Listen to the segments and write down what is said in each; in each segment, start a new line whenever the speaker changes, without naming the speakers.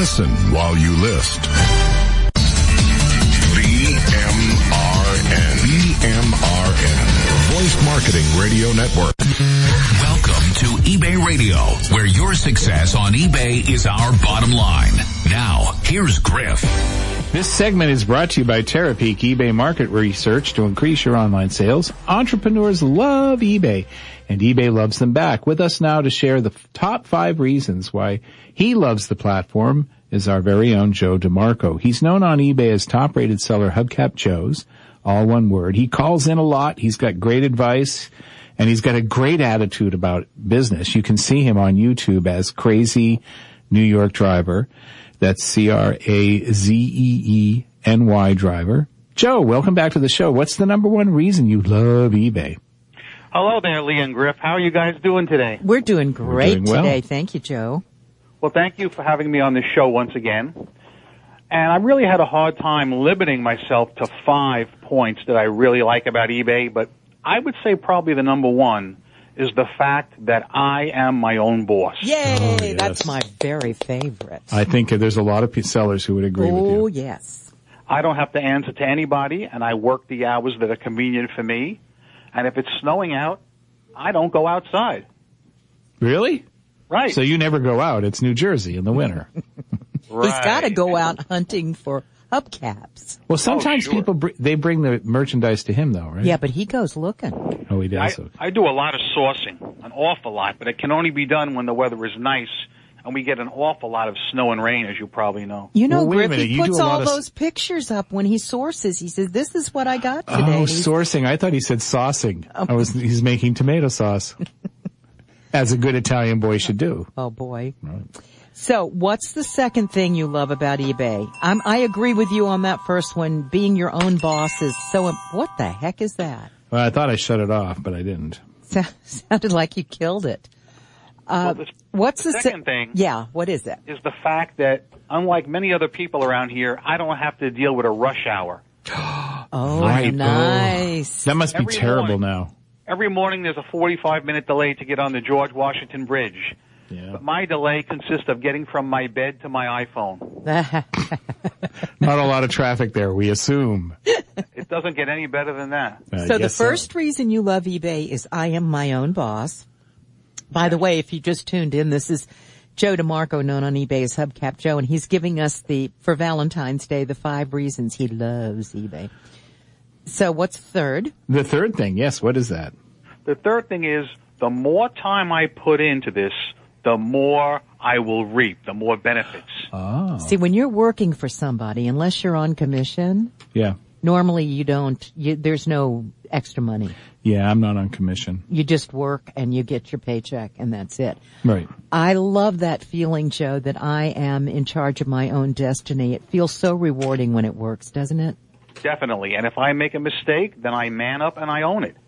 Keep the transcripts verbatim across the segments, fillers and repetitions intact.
Listen while you list. B M R N. B M R N. Voice Marketing Radio Network.
Welcome to eBay Radio, where your success on eBay is our bottom line. Now, here's Griff.
This segment is brought to you by Terapeak eBay Market Research to increase your online sales. Entrepreneurs love eBay, and eBay loves them back. With us now to share the top five reasons why he loves the platform is our very own Joe DeMarco. He's known on eBay as top-rated seller Hubcap Joe's, all one word. He calls in a lot. He's got great advice, and he's got a great attitude about business. You can see him on YouTube as Crazy New York Driver. That's C R A Z E E N Y Driver. Joe, welcome back to the show. What's the number one reason you love eBay?
Hello there, Lee and Griff. How are you guys doing today?
We're doing great
We're doing well.
today. Thank you, Joe.
Well, thank you for having me on the show once again. And I really had a hard time limiting myself to five points that I really like about eBay, but I would say probably the number one is the fact that I am my own boss.
Yay!
Oh, yes.
That's my very favorite.
I think there's a lot of sellers who would agree
oh,
with you.
Oh, yes.
I don't have to answer to anybody, and I work the hours that are convenient for me. And if it's snowing out, I don't go outside.
Really?
Right.
So you never go out. It's New Jersey in the winter.
Right.
He's got to go out hunting for hubcaps.
Well, sometimes
Oh, sure.
people, br- they bring the merchandise to him, though, right?
Yeah, but he goes looking.
Oh, he does.
I, I do a lot of sourcing, an awful lot, but it can only be done when the weather is nice, and we get an awful lot of snow and rain, as you probably know.
You know,
Well, wait a
Griff,
minute.
he
You
puts
do a lot
all
of s-
those pictures up when he sources. He says, this is what I got today.
Oh,
And he's-
sourcing. I thought he said saucing. I was, he's making tomato sauce. As a good Italian boy should do.
Oh, boy.
Right.
So what's the second thing you love about eBay? I'm, I agree with you on that first one. Being your own boss is so, im- what the heck is that?
Well, I thought I shut it off, but I didn't.
Sounded like you killed it. Uh,
Well, the
what's the
second
se-
thing-
Yeah, what is it?
Is the fact that, unlike many other people around here, I don't have to deal with a rush hour.
Oh,
Right.
nice.
That must be
Every
terrible
morning.
now.
Every morning there's a forty-five minute delay to get on the George Washington Bridge.
Yeah.
But my delay consists of getting from my bed to my iPhone.
Not a lot of traffic there, we assume.
It doesn't get any better than that.
I
So the
guess
first reason you love eBay is I am my own boss. By the way, if you just tuned in, this is Joe DeMarco, known on eBay as Hubcap Joe, and he's giving us the, for Valentine's Day, the five reasons he loves eBay. So what's third?
The third thing, yes, what is that?
The third thing is, the more time I put into this, the more I will reap, the more benefits.
Oh.
See, when you're working for somebody, unless you're on commission,
Yeah.
normally you don't, you, there's no extra money.
Yeah, I'm not on commission.
You just work and you get your paycheck and that's it.
Right.
I love that feeling, Joe, that I am in charge of my own destiny. It feels so rewarding when it works, doesn't it?
Definitely. And if I make a mistake, then I man up and I own it.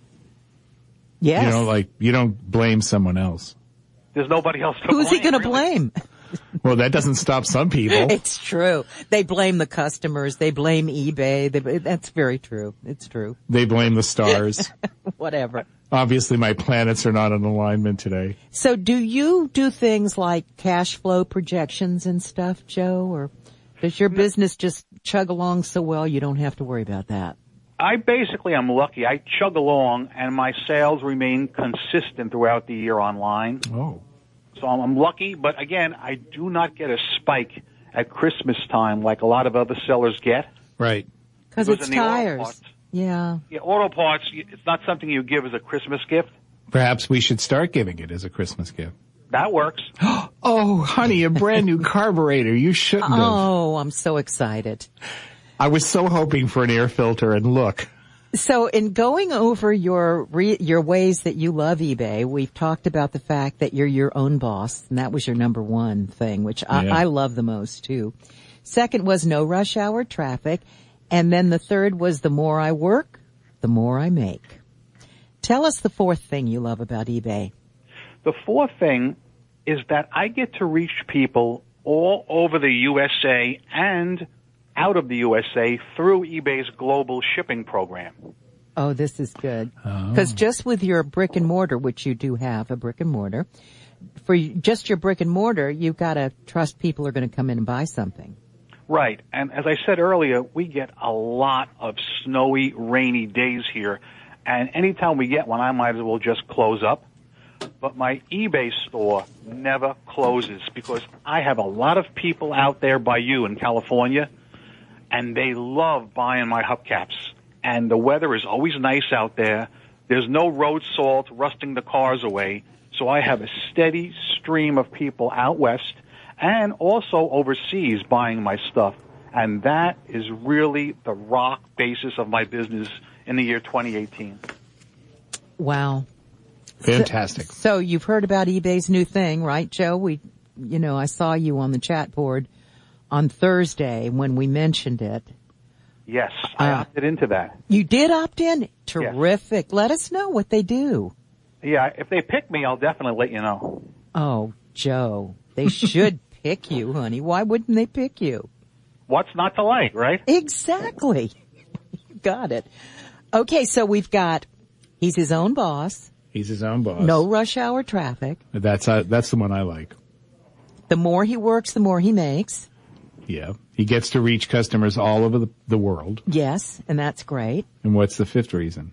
Yes.
You don't like, you don't blame someone else.
There's nobody else to
Who's
blame.
he going to
really.
blame?
Well, that doesn't stop some people.
It's true. They blame the customers. They blame eBay. They, that's very true. It's true.
They blame the stars.
Whatever.
Obviously, my planets are not in alignment today.
So do you do things like cash flow projections and stuff, Joe? Or does your business just chug along so well you don't have to worry about that?
I basically am lucky. I chug along, and my sales remain consistent throughout the year online.
Oh.
So I'm, I'm lucky, but again, I do not get a spike at Christmas time like a lot of other sellers get.
Right.
Because
Because
it's
in the auto
tires.
parts-
Yeah.
Yeah, auto parts, you- it's not something you give as a Christmas gift.
Perhaps we should start giving it as a Christmas gift.
That works.
Oh, honey, a brand new carburetor. You shouldn't have.
Oh, I'm so excited.
I was so hoping for an air filter, and look.
So in going over your re- your ways that you love eBay, we've talked about the fact that you're your own boss, and that was your number one thing, which I,
Yeah.
I love the most too. Second was no rush hour traffic, and then the third was the more I work, the more I make. Tell us the fourth thing you love about eBay.
The fourth thing is that I get to reach people all over the U S A and out of the U S A through eBay's global shipping program.
Oh, this is good. Because just with your brick and mortar, which you do have a brick and mortar, for just your brick and mortar, you've got to trust people are going to come in and buy something.
Right. And as I said earlier, we get a lot of snowy, rainy days here. And anytime we get one, I might as well just close up. But my eBay store never closes because I have a lot of people out there by you in California, and they love buying my hubcaps. And the weather is always nice out there. There's no road salt rusting the cars away. So I have a steady stream of people out west and also overseas buying my stuff. And that is really the rock basis of my business in the year twenty eighteen.
Wow.
Fantastic.
So, so you've heard about eBay's new thing, right, Joe? We, you know, I saw you on the chat board on Thursday when we mentioned it.
Yes, I uh, opted into that.
You did opt in? Terrific. Yes. Let us know what they do.
Yeah, if they pick me, I'll definitely let you know.
Oh, Joe, they should pick you, honey. Why wouldn't they pick you?
What's not to like, right?
Exactly. You got it. Okay, so we've got, he's his own boss.
He's his own boss.
No rush hour traffic.
That's uh, that's the one I like.
The more he works, the more he makes.
Yeah. He gets to reach customers all over the, the world.
Yes, and that's great.
And what's the fifth reason?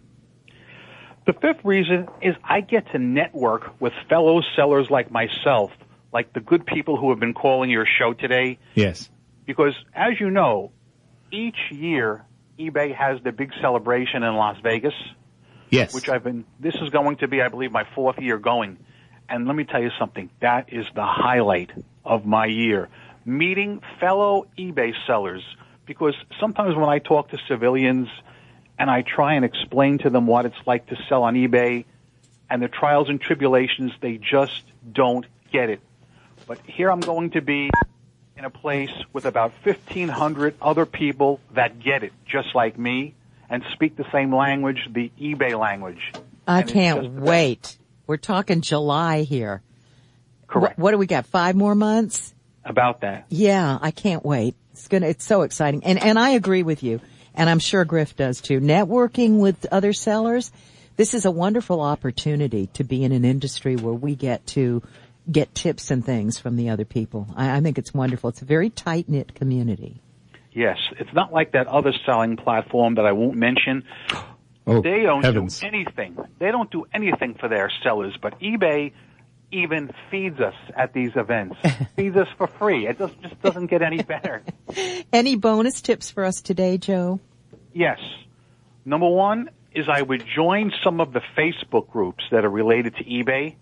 The fifth reason is I get to network with fellow sellers like myself, like the good people who have been calling your show today.
Yes.
Because, as you know, each year eBay has the big celebration in Las Vegas.
Yes.
Which I've been, this is going to be, I believe, my fourth year going. And let me tell you something, that is the highlight of my year. Meeting fellow eBay sellers, because sometimes when I talk to civilians and I try and explain to them what it's like to sell on eBay and the trials and tribulations, they just don't get it. But here I'm going to be in a place with about fifteen hundred other people that get it, just like me, and speak the same language, the eBay language.
I can't wait. We're talking July here.
Correct.
What, what do we got? Five more months?
About that.
Yeah, I can't wait. It's gonna, it's so exciting. And, and I agree with you. And I'm sure Griff does too. Networking with other sellers. This is a wonderful opportunity to be in an industry where we get to get tips and things from the other people. I, I think it's wonderful. It's a very tight-knit community.
Yes, it's not like that other selling platform that I won't mention.
Oh,
they don't
heavens.
do anything. They don't do anything for their sellers, but eBay even feeds us at these events. Feeds us for free. It just, just doesn't get any better.
Any bonus tips for us today, Joe?
Yes. Number one is I would join some of the Facebook groups that are related to eBay.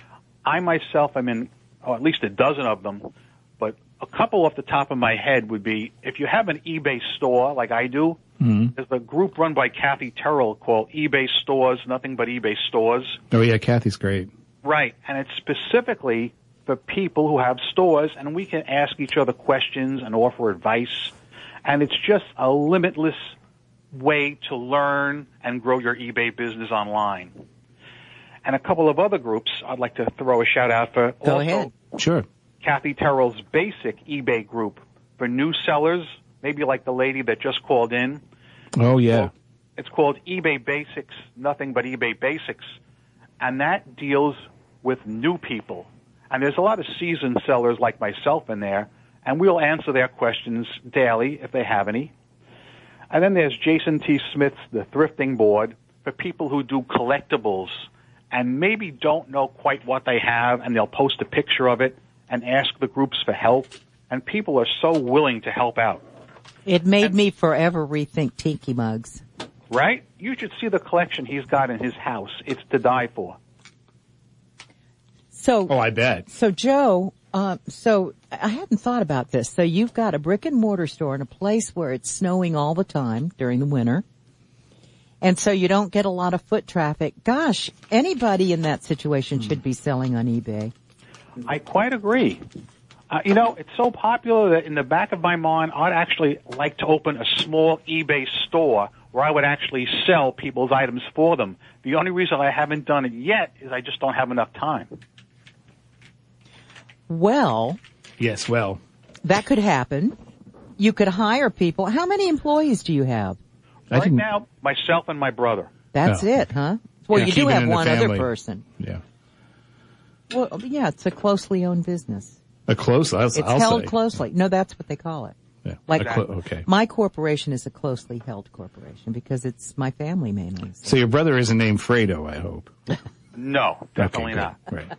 I myself am in, or at least a dozen of them, but a couple off the top of my head would be, if you have an eBay store like I do, mm-hmm. there's a group run by Kathy Terrell called eBay Stores, nothing but eBay Stores.
Oh yeah, Kathy's great.
Right, and it's specifically for people who have stores, and we can ask each other questions and offer advice, and it's just a limitless way to learn and grow your eBay business online. And a couple of other groups I'd like to throw a shout out for.
Go
also,
ahead.
Sure.
Kathy Terrell's Basic eBay group for new sellers, maybe like the lady that just called in.
Oh, yeah.
It's called eBay Basics, nothing but eBay Basics. And that deals with new people. And there's a lot of seasoned sellers like myself in there, and we'll answer their questions daily if they have any. And then there's Jason T. Smith's The Thrifting Board for people who do collectibles and maybe don't know quite what they have, and they'll post a picture of it and ask the groups for help, and people are so willing to help out.
It made and, me forever rethink tiki mugs.
Right? You should see the collection he's got in his house. It's to die for.
So,
oh, I bet.
So, Joe, uh, so I hadn't thought about this. So you've got a brick and mortar store in a place where it's snowing all the time during the winter. And so you don't get a lot of foot traffic. Gosh, anybody in that situation should be selling on eBay.
I quite agree. Uh, you know, it's so popular that in the back of my mind, I'd actually like to open a small eBay store where I would actually sell people's items for them. The only reason I haven't done it yet is I just don't have enough time.
Well.
Yes, well.
That could happen. You could hire people. How many employees do you have?
Right can... now, myself and my brother.
That's
oh.
it, huh? Well,
yeah,
you do have one
family.
other person.
Yeah.
Well, yeah, it's a closely owned business.
A close, I'll,
It's
I'll
held
say.
closely. No, that's what they call it.
Yeah.
Like,
A clo- okay.
my corporation is a closely held corporation because it's my family mainly.
So your brother isn't named Fredo, I hope.
No, definitely
Okay,
not.
good. Right.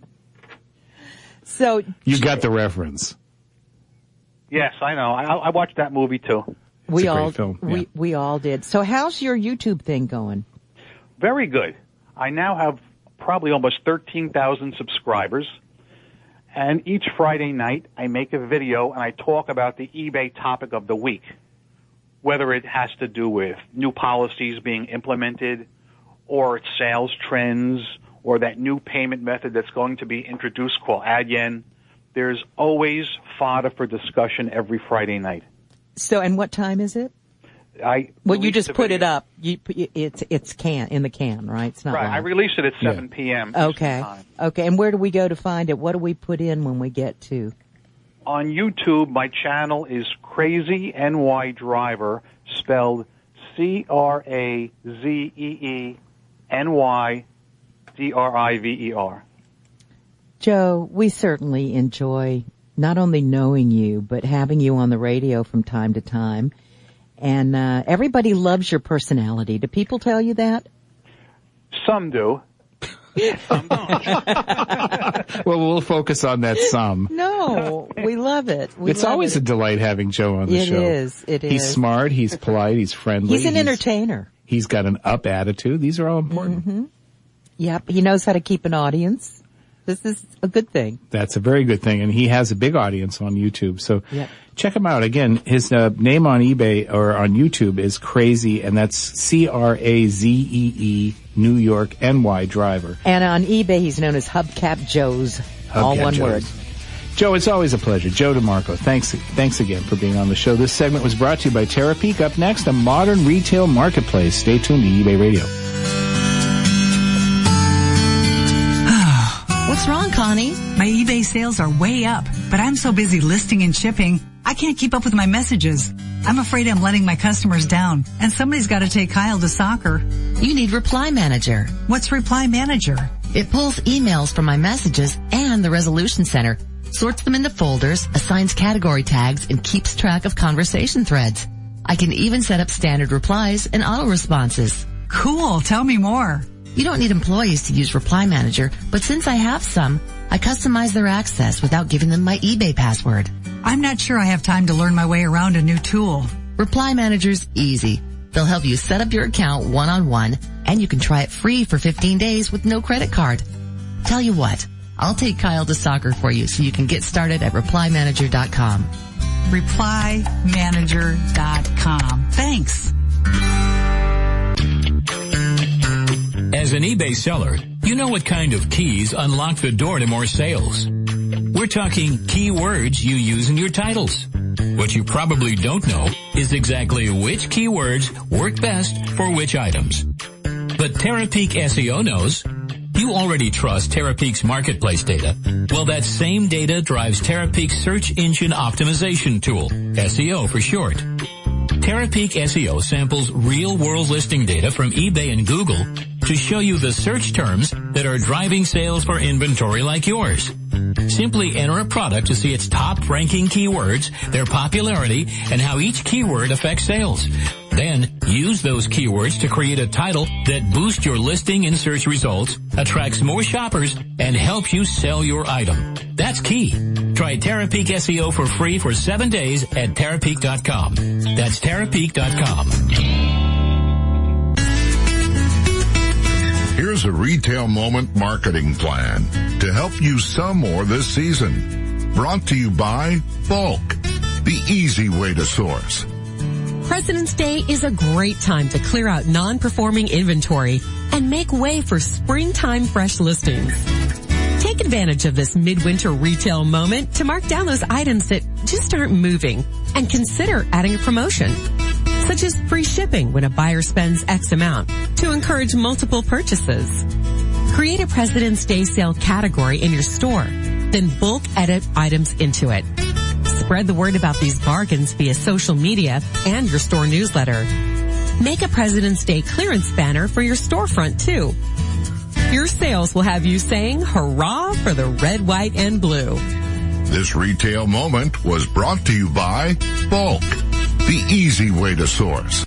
So
You got the reference.
Yes, I know. I, I watched that movie too.
we
a great
all
film, yeah.
we we all did. So how's your YouTube thing going?
Very good. I now have probably almost thirteen thousand subscribers. And each Friday night, I make a video and I talk about the eBay topic of the week. Whether it has to do with new policies being implemented, or it's sales trends, or that new payment method that's going to be introduced called Adyen. There's always fodder for discussion every Friday night.
So, and what time is it?
I
Well, you
release
just
the
put it
video-
up. You it's it's can in the can, right? It's not
Right,
live.
I release it at seven p.m. Eastern
Okay.
time.
Okay. And where do we go to find it? What do we put in when we get to?
On YouTube, my channel is Crazy N Y Driver, spelled C R A Z E E N Y D R I V E R.
Joe, we certainly enjoy not only knowing you, but having you on the radio from time to time. And uh, everybody loves your personality. Do people tell you that?
Some do. Some don't.
Well, we'll focus on that some.
No, we love it. We
It's
love
always
it.
a delight having Joe on the
It
show.
is, it
He's
is.
smart, he's polite, he's friendly.
He's an entertainer.
He's got an up attitude. These are all important.
Mm-hmm. Yep, he knows how to keep an audience. This is a good thing.
That's a very good thing, and he has a big audience on YouTube. So
Yep.
check him out. Again, his uh, name on eBay or on YouTube is Crazy, and that's C R A Z E E New York N Y Driver.
And on eBay, he's known as Hubcap Joe's. all
Hubcap
one
Joe's.
word.
Joe, it's always a pleasure. Joe DeMarco, thanks, thanks again for being on the show. This segment was brought to you by Terapeak. Up next, a modern retail marketplace. Stay tuned to eBay Radio.
What's wrong, Connie? My eBay sales are way up, but I'm so busy listing and shipping, I can't keep up with my messages. I'm afraid I'm letting my customers down, and somebody's got to take Kyle to soccer.
You need Reply Manager.
What's Reply Manager?
It pulls emails from my messages and the Resolution Center, sorts them into folders, assigns category tags, and keeps track of conversation threads. I can even set up standard replies and auto responses.
Cool, tell me more.
You don't need employees to use Reply Manager, but since I have some, I customize their access without giving them my eBay password.
I'm not sure I have time to learn my way around a new tool.
Reply Manager's easy. They'll help you set up your account one-on-one, and you can try it free for fifteen days with no credit card. Tell you what, I'll take Kyle to soccer for you so you can get started at reply manager dot com.
reply manager dot com. Thanks.
As an eBay seller, you know what kind of keys unlock the door to more sales. We're talking keywords you use in your titles. What you probably don't know is exactly which keywords work best for which items. But Terapeak S E O knows. You already trust Terapeak's marketplace data. Well, that same data drives Terapeak's search engine optimization tool, S E O for short. Terapeak S E O samples real-world listing data from eBay and Google to show you the search terms that are driving sales for inventory like yours. Simply enter a product to see its top-ranking keywords, their popularity, and how each keyword affects sales. Then, use those keywords to create a title that boosts your listing in search results, attracts more shoppers, and helps you sell your item. That's key. Try Terapeak S E O for free for seven days at Terapeak dot com. That's Terapeak dot com.
Here's a Retail Moment marketing plan to help you sell more this season. Brought to you by Bulk, the easy way to source.
President's Day is a great time to clear out non-performing inventory and make way for springtime fresh listings. Take advantage of this midwinter retail moment to mark down those items that just aren't moving and consider adding a promotion, such as free shipping when a buyer spends X amount to encourage multiple purchases. Create a President's Day sale category in your store, then bulk edit items into it. Spread the word about these bargains via social media and your store newsletter. Make a President's Day clearance banner for your storefront too. Your sales will have you saying hurrah for the red, white, and blue.
This retail moment was brought to you by Bulk, the easy way to source.